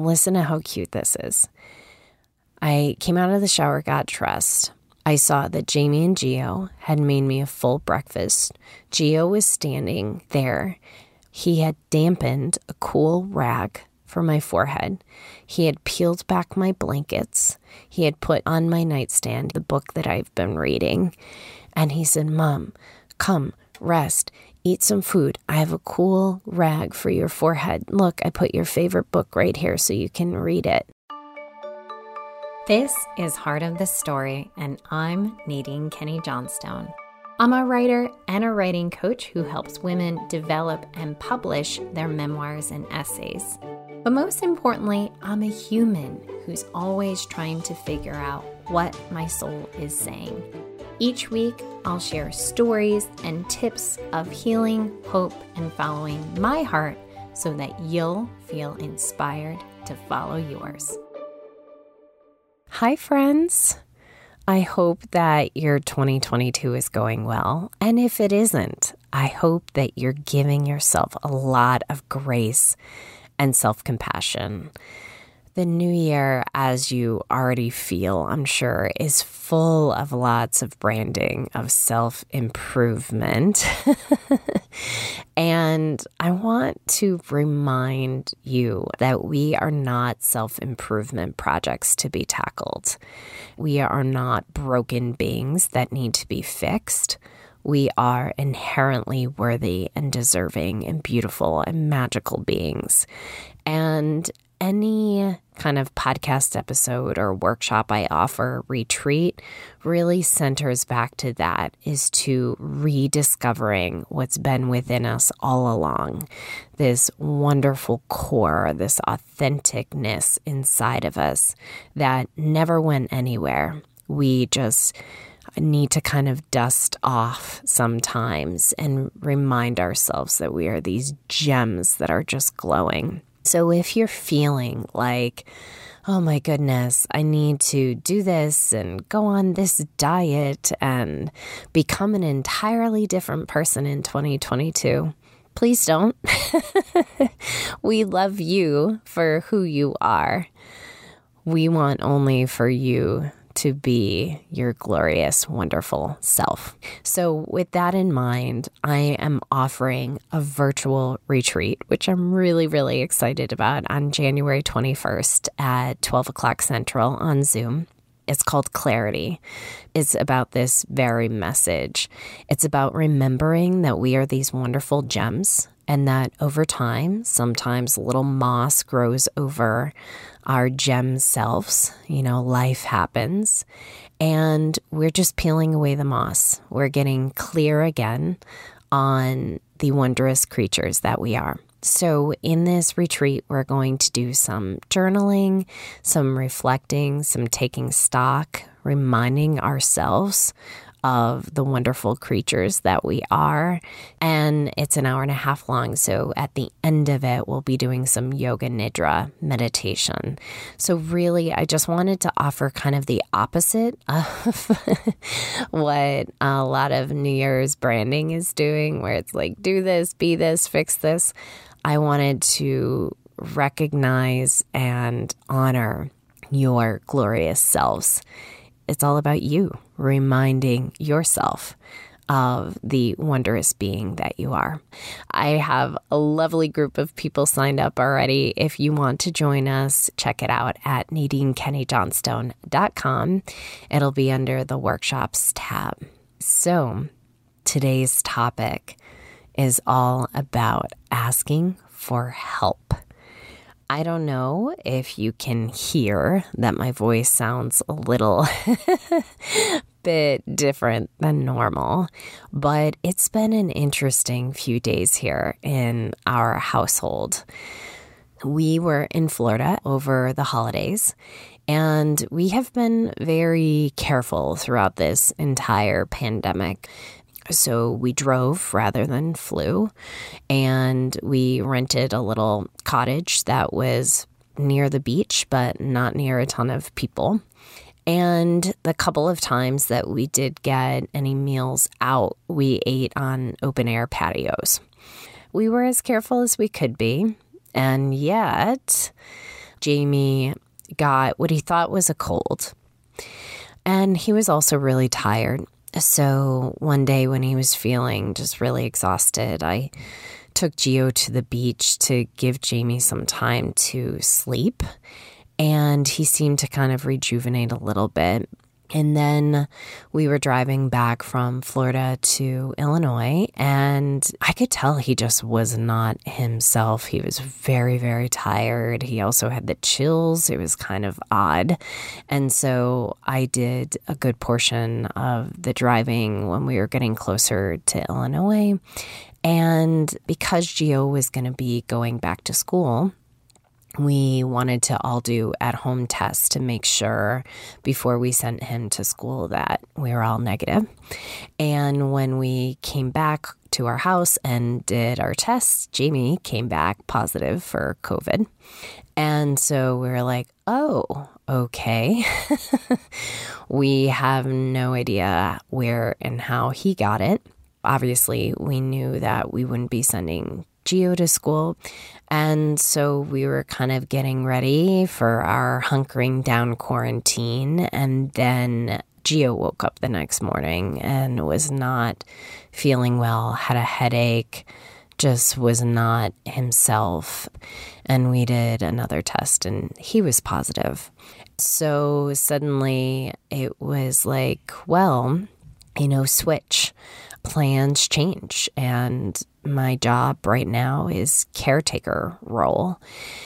listen to how cute this is. I came out of the shower, got dressed. I saw that Jamie and Gio had made me a full breakfast. Gio was standing there. He had dampened a cool rag for my forehead. He had peeled back my blankets. He had put on my nightstand the book that I've been reading. And he said, "Mom, come, rest, eat some food. I have a cool rag for your forehead. Look, I put your favorite book right here so you can read it." This is Heart of the Story, and I'm Nadine Kenny Johnstone. I'm a writer and a writing coach who helps women develop and publish their memoirs and essays. But most importantly, I'm a human who's always trying to figure out what my soul is saying. Each week, I'll share stories and tips of healing, hope, and following my heart so that you'll feel inspired to follow yours. Hi, friends. I hope that your 2022 is going well. And if it isn't, I hope that you're giving yourself a lot of grace and self-compassion. The new year, as you already feel, I'm sure, is full of lots of branding of self-improvement. And I want to remind you that we are not self-improvement projects to be tackled. We are not broken beings that need to be fixed. We are inherently worthy and deserving and beautiful and magical beings. And any kind of podcast episode or workshop I offer, retreat, really centers back to that, is to rediscovering what's been within us all along. This wonderful core, this authenticness inside of us that never went anywhere. We just need to kind of dust off sometimes and remind ourselves that we are these gems that are just glowing. So if you're feeling like, oh my goodness, I need to do this and go on this diet and become an entirely different person in 2022, please don't. We love you for who you are. We want only for you to be your glorious, wonderful self. So with that in mind, I am offering a virtual retreat, which I'm really, really excited about, on January 21st at 12 o'clock Central on Zoom. It's called Clarity. It's about this very message. It's about remembering that we are these wonderful gems and that over time, sometimes little moss grows over our gem selves. You know, life happens and we're just peeling away the moss. We're getting clear again on the wondrous creatures that we are. So in this retreat, we're going to do some journaling, some reflecting, some taking stock, reminding ourselves of the wonderful creatures that we are. And it's an hour and a half long. So at the end of it, we'll be doing some yoga nidra meditation. So really, I just wanted to offer kind of the opposite of what a lot of New Year's branding is doing, where it's like, do this, be this, fix this. I wanted to recognize and honor your glorious selves. It's all about you, reminding yourself of the wondrous being that you are. I have a lovely group of people signed up already. If you want to join us, check it out at NadineKennyJohnstone.com. It'll be under the workshops tab. So today's topic is all about asking for help. I don't know if you can hear that my voice sounds a little bit different than normal, but it's been an interesting few days here in our household. We were in Florida over the holidays, and we have been very careful throughout this entire pandemic. So we drove rather than flew, and we rented a little cottage that was near the beach, but not near a ton of people. And the couple of times that we did get any meals out, we ate on open air patios. We were as careful as we could be, and yet Jamie got what he thought was a cold. And he was also really tired. So one day when he was feeling just really exhausted, I took Gio to the beach to give Jamie some time to sleep. And he seemed to kind of rejuvenate a little bit. And then we were driving back from Florida to Illinois, and I could tell he just was not himself. He was very, very tired. He also had the chills. It was kind of odd. And so I did a good portion of the driving when we were getting closer to Illinois. And because Gio was going to be going back to school, we wanted to all do at-home tests to make sure before we sent him to school that we were all negative. And when we came back to our house and did our tests, Jamie came back positive for COVID. And so we were like, oh, okay. We have no idea where and how he got it. Obviously, we knew that we wouldn't be sending Gio to school. And so we were kind of getting ready for our hunkering down quarantine. And then Gio woke up the next morning and was not feeling well, had a headache, just was not himself. And we did another test and he was positive. So suddenly it was like, well, switch. Plans change. And my job right now is caretaker role.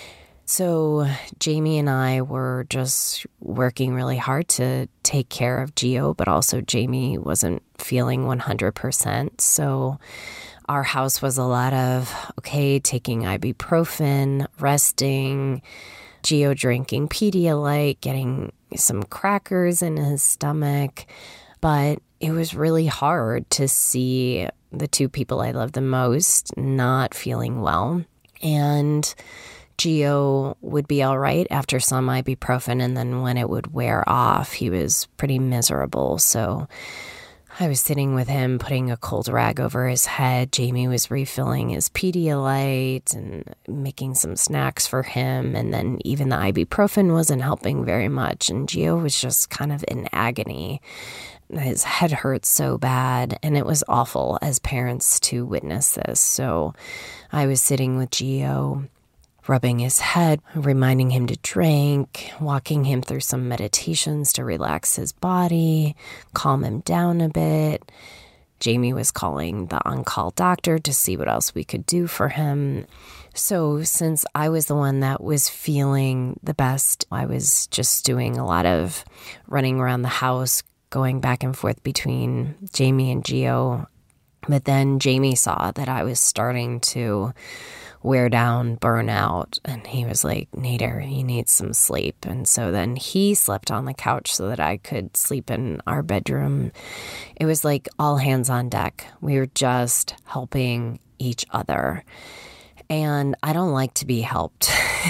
So Jamie and I were just working really hard to take care of Gio, but also Jamie wasn't feeling 100%. So our house was a lot of, taking ibuprofen, resting, Gio drinking Pedialyte, getting some crackers in his stomach. But it was really hard to see the two people I love the most not feeling well. And Gio would be all right after some ibuprofen, and then when it would wear off, he was pretty miserable. So I was sitting with him, putting a cold rag over his head. Jamie was refilling his Pedialyte and making some snacks for him. And then even the ibuprofen wasn't helping very much. And Gio was just kind of in agony. His head hurt so bad, and it was awful as parents to witness this. So I was sitting with Gio, rubbing his head, reminding him to drink, walking him through some meditations to relax his body, calm him down a bit. Jamie was calling the on-call doctor to see what else we could do for him. So since I was the one that was feeling the best, I was just doing a lot of running around the house, going back and forth between Jamie and Gio. But then Jamie saw that I was starting to wear down, burn out, and he was like, Nader, you need some sleep. And so then he slept on the couch so that I could sleep in our bedroom. It was like all hands on deck. We were just helping each other. And I don't like to be helped.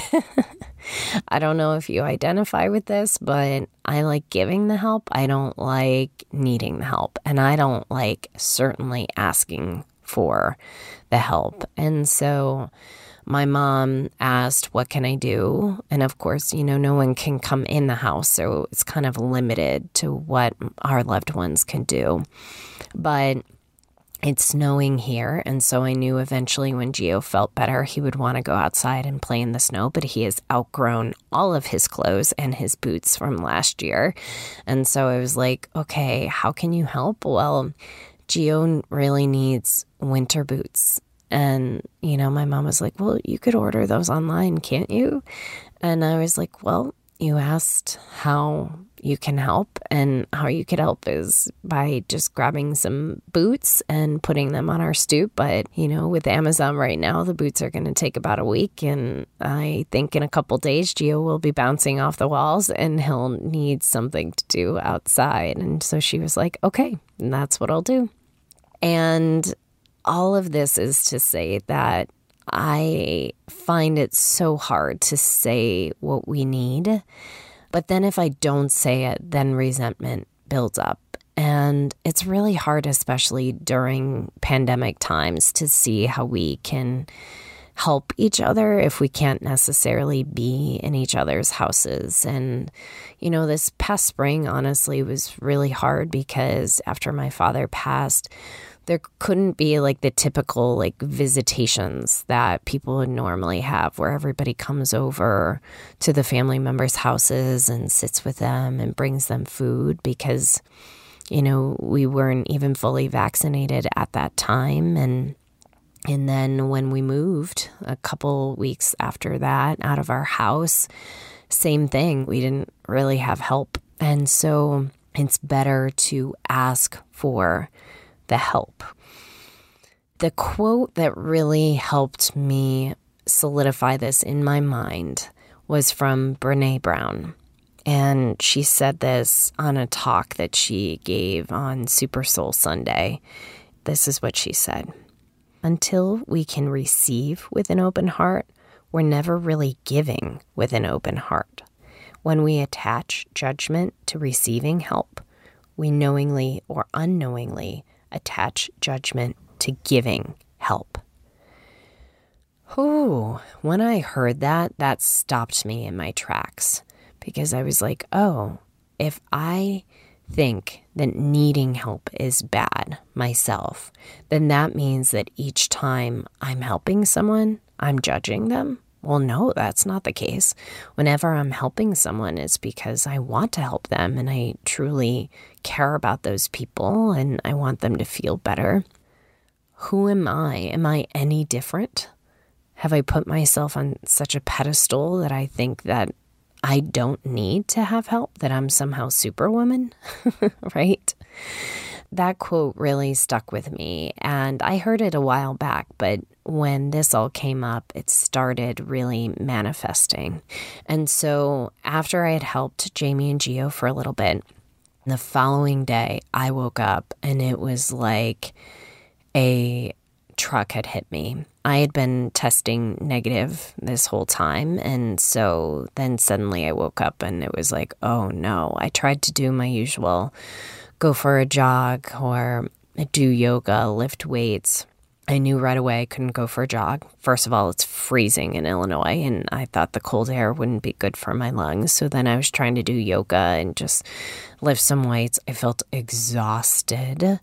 I don't know if you identify with this, but I like giving the help. I don't like needing the help. And I don't like certainly asking for the help. And so my mom asked, what can I do? And of course, no one can come in the house. So it's kind of limited to what our loved ones can do. But it's snowing here, and so I knew eventually when Gio felt better, he would want to go outside and play in the snow, but he has outgrown all of his clothes and his boots from last year. And so I was like, okay, how can you help? Well, Gio really needs winter boots. And, my mom was like, well, you could order those online, can't you? And I was like, well, you asked how you can help, and how you could help is by just grabbing some boots and putting them on our stoop. But, with Amazon right now, the boots are going to take about a week. And I think in a couple days, Gio will be bouncing off the walls and he'll need something to do outside. And so she was like, okay, that's what I'll do. And all of this is to say that I find it so hard to say what we need. But then if I don't say it, then resentment builds up. And it's really hard, especially during pandemic times, to see how we can help each other if we can't necessarily be in each other's houses. And, this past spring, honestly, was really hard because after my father passed, there couldn't be like the typical like visitations that people would normally have where everybody comes over to the family members' houses and sits with them and brings them food because, we weren't even fully vaccinated at that time. And then when we moved a couple weeks after that out of our house, same thing. We didn't really have help. And so it's better to ask for the help. The quote that really helped me solidify this in my mind was from Brené Brown. And she said this on a talk that she gave on Super Soul Sunday. This is what she said. Until we can receive with an open heart, we're never really giving with an open heart. When we attach judgment to receiving help, we knowingly or unknowingly attach judgment to giving help. When I heard that, that stopped me in my tracks because I was like, if I think that needing help is bad myself, then that means that each time I'm helping someone, I'm judging them. Well, no, that's not the case. Whenever I'm helping someone, it's because I want to help them and I truly care about those people and I want them to feel better. Who am I? Am I any different? Have I put myself on such a pedestal that I think that I don't need to have help, that I'm somehow Superwoman, right? That quote really stuck with me, and I heard it a while back, but when this all came up, it started really manifesting. And so after I had helped Jamie and Gio for a little bit, the following day, I woke up and it was like a truck had hit me. I had been testing negative this whole time. And so then suddenly I woke up and it was like, oh no, I tried to do my usual go for a jog or do yoga, lift weights. I knew right away I couldn't go for a jog. First of all, it's freezing in Illinois and I thought the cold air wouldn't be good for my lungs. So then I was trying to do yoga and just lift some weights. I felt exhausted.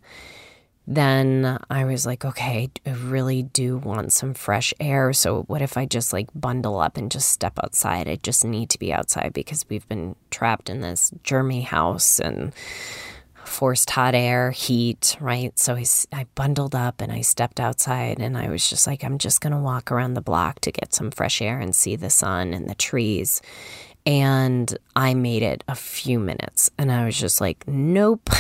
Then I was like, okay, I really do want some fresh air. So what if I just like bundle up and just step outside? I just need to be outside because we've been trapped in this germy house and forced hot air, heat, right? So I bundled up and I stepped outside and I was just like, I'm just going to walk around the block to get some fresh air and see the sun and the trees. And I made it a few minutes and I was just like, nope,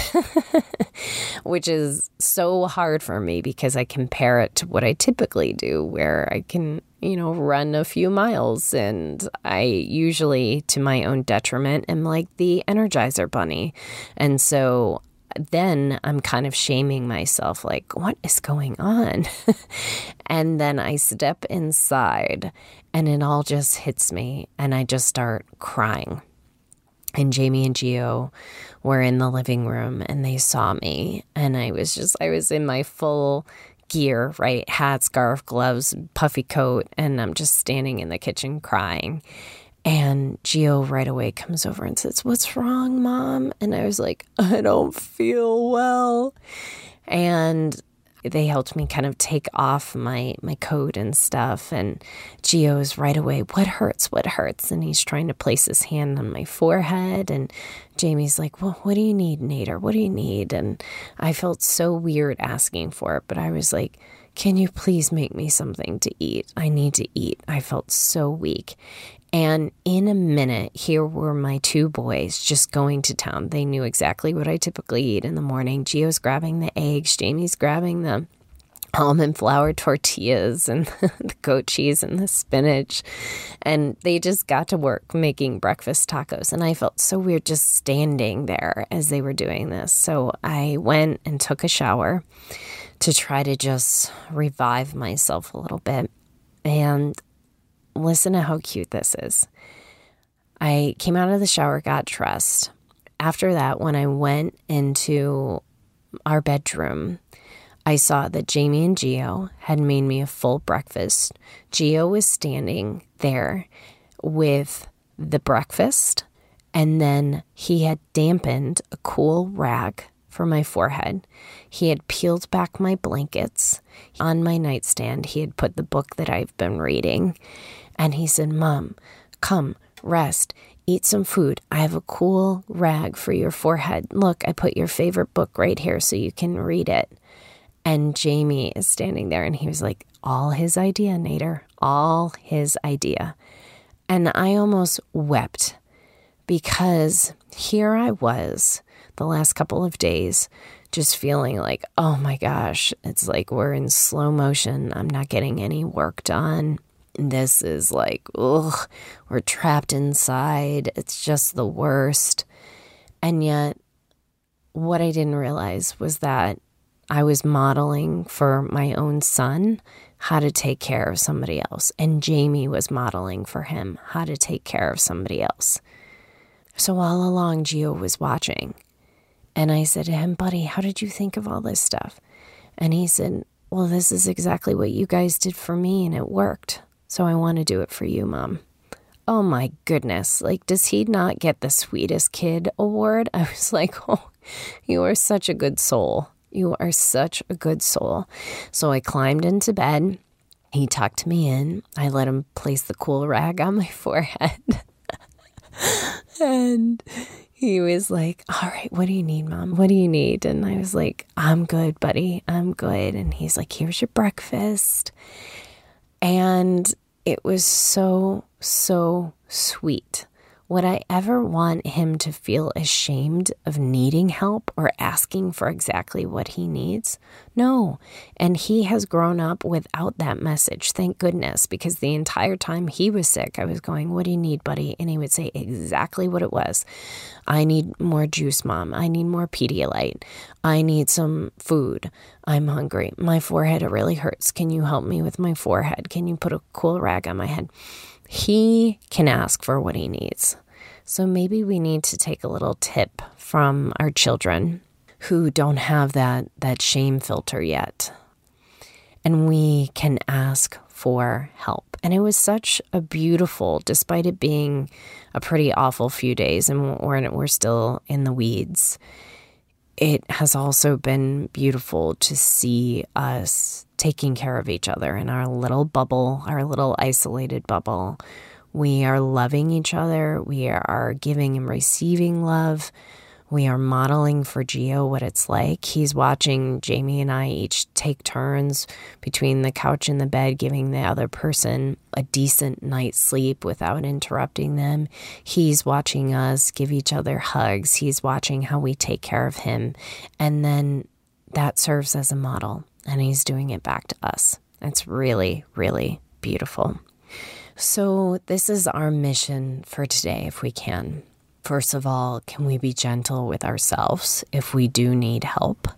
which is so hard for me because I compare it to what I typically do where I can, run a few miles. And I usually, to my own detriment, am like the Energizer Bunny. And so then I'm kind of shaming myself, like, what is going on? And then I step inside and it all just hits me and I just start crying. And Jamie and Gio were in the living room and they saw me and I was in my full gear, right? Hat, scarf, gloves, puffy coat, and I'm just standing in the kitchen crying. And Gio right away comes over and says, "What's wrong, Mom?" And I was like, "I don't feel well." And they helped me kind of take off my coat and stuff. And Gio is right away, what hurts? And he's trying to place his hand on my forehead. And Jamie's like, well, what do you need, Nader? What do you need? And I felt so weird asking for it. But I was like, can you please make me something to eat? I need to eat. I felt so weak. And in a minute, here were my two boys just going to town. They knew exactly what I typically eat in the morning. Gio's grabbing the eggs. Jamie's grabbing the almond flour tortillas and the goat cheese and the spinach. And they just got to work making breakfast tacos. And I felt so weird just standing there as they were doing this. So I went and took a shower to try to just revive myself a little bit. And listen to how cute this is. I came out of the shower, got dressed. After that, when I went into our bedroom, I saw that Jamie and Gio had made me a full breakfast. Gio was standing there with the breakfast, and then he had dampened a cool rag for my forehead. He had peeled back my blankets. On my nightstand, he had put the book that I've been reading. And he said, Mom, come, rest, eat some food. I have a cool rag for your forehead. Look, I put your favorite book right here so you can read it. And Jamie is standing there, and he was like, all his idea, Nader, all his idea. And I almost wept because here I was the last couple of days just feeling like, oh my gosh, it's like we're in slow motion. I'm not getting any work done. This is like, ugh, we're trapped inside. It's just the worst. And yet, what I didn't realize was that I was modeling for my own son how to take care of somebody else. And Jamie was modeling for him how to take care of somebody else. So all along, Gio was watching. And I said to him, buddy, how did you think of all this stuff? And he said, well, this is exactly what you guys did for me, and it worked. So I want to do it for you, Mom. Oh my goodness. Like, does he not get the sweetest kid award? I was like, oh, you are such a good soul. You are such a good soul. So I climbed into bed. He tucked me in. I let him place the cool rag on my forehead. And he was like, all right, what do you need, Mom? What do you need? And I was like, I'm good, buddy. I'm good. And he's like, here's your breakfast. And it was so, so sweet. Would I ever want him to feel ashamed of needing help or asking for exactly what he needs? No. And he has grown up without that message, thank goodness, because the entire time he was sick, I was going, what do you need, buddy? And he would say exactly what it was. I need more juice, Mom. I need more Pedialyte. I need some food. I'm hungry. My forehead, it really hurts. Can you help me with my forehead? Can you put a cool rag on my head? He can ask for what he needs. So maybe we need to take a little tip from our children who don't have that shame filter yet. And we can ask for help. And it was such a beautiful, despite it being a pretty awful few days and we're still in the weeds, it has also been beautiful to see us taking care of each other in our little bubble, our little isolated bubble. We are loving each other. We are giving and receiving love. We are modeling for Gio what it's like. He's watching Jamie and I each take turns between the couch and the bed, giving the other person a decent night's sleep without interrupting them. He's watching us give each other hugs. He's watching how we take care of him. And then that serves as a model. And he's doing it back to us. It's really, really beautiful. So this is our mission for today, if we can. First of all, can we be gentle with ourselves if we do need help?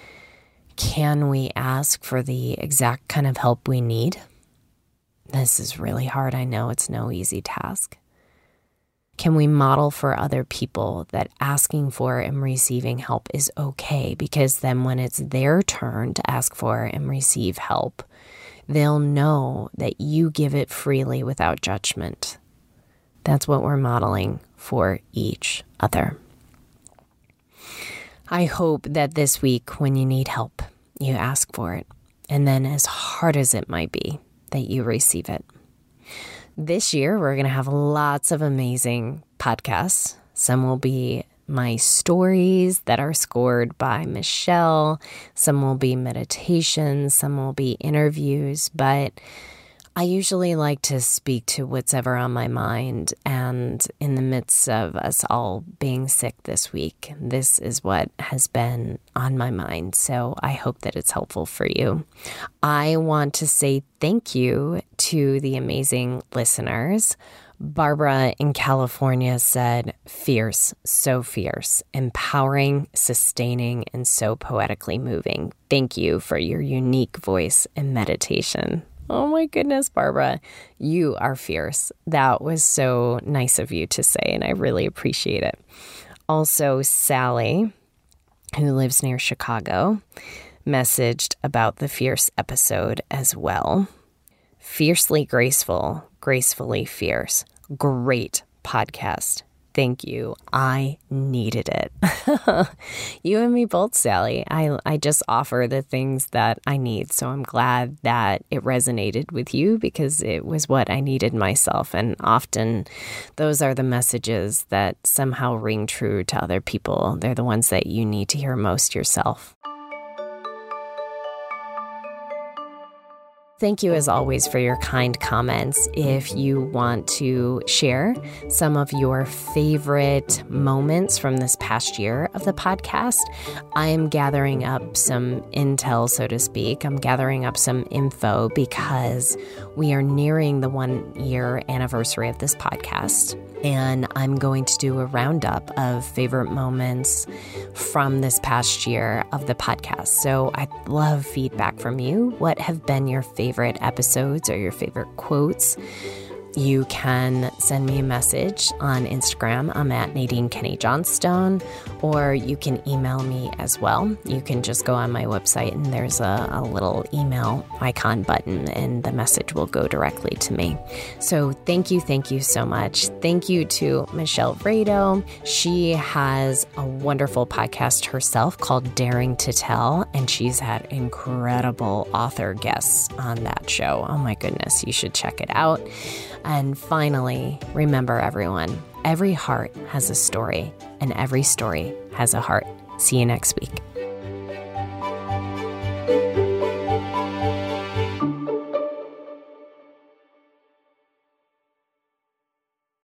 Can we ask for the exact kind of help we need? This is really hard. I know it's no easy task. Can we model for other people that asking for and receiving help is okay? Because then when it's their turn to ask for and receive help, they'll know that you give it freely without judgment. That's what we're modeling for each other. I hope that this week when you need help, you ask for it. And then as hard as it might be, that you receive it. This year, we're going to have lots of amazing podcasts. Some will be my stories that are scored by Michelle. Some will be meditations. Some will be interviews. But I usually like to speak to what's ever on my mind. And in the midst of us all being sick this week, this is what has been on my mind. So I hope that it's helpful for you. I want to say thank you to the amazing listeners. Barbara in California said, fierce, so fierce, empowering, sustaining, and so poetically moving. Thank you for your unique voice and meditation. Oh my goodness, Barbara, you are fierce. That was so nice of you to say, and I really appreciate it. Also, Sally, who lives near Chicago, messaged about the Fierce episode as well. Fiercely graceful, gracefully fierce. Great podcast. Thank you. I needed it. You and me both, Sally. I just offer the things that I need. So I'm glad that it resonated with you because it was what I needed myself. And often those are the messages that somehow ring true to other people. They're the ones that you need to hear most yourself. Thank you, as always, for your kind comments. If you want to share some of your favorite moments from this past year of the podcast, I am gathering up some intel, so to speak. I'm gathering up some info because we are nearing the 1-year anniversary of this podcast. And I'm going to do a roundup of favorite moments from this past year of the podcast. So I'd love feedback from you. What have been your favorite episodes or your favorite quotes? You can send me a message on Instagram. I'm at Nadine Kenny Johnstone, or you can email me as well. You can just go on my website and there's a little email icon button and the message will go directly to me. So thank you so much. Thank you to Michelle Rado. She has a wonderful podcast herself called Daring to Tell, and she's had incredible author guests on that show. Oh my goodness, you should check it out. And finally, remember everyone, every heart has a story and every story has a heart. See you next week.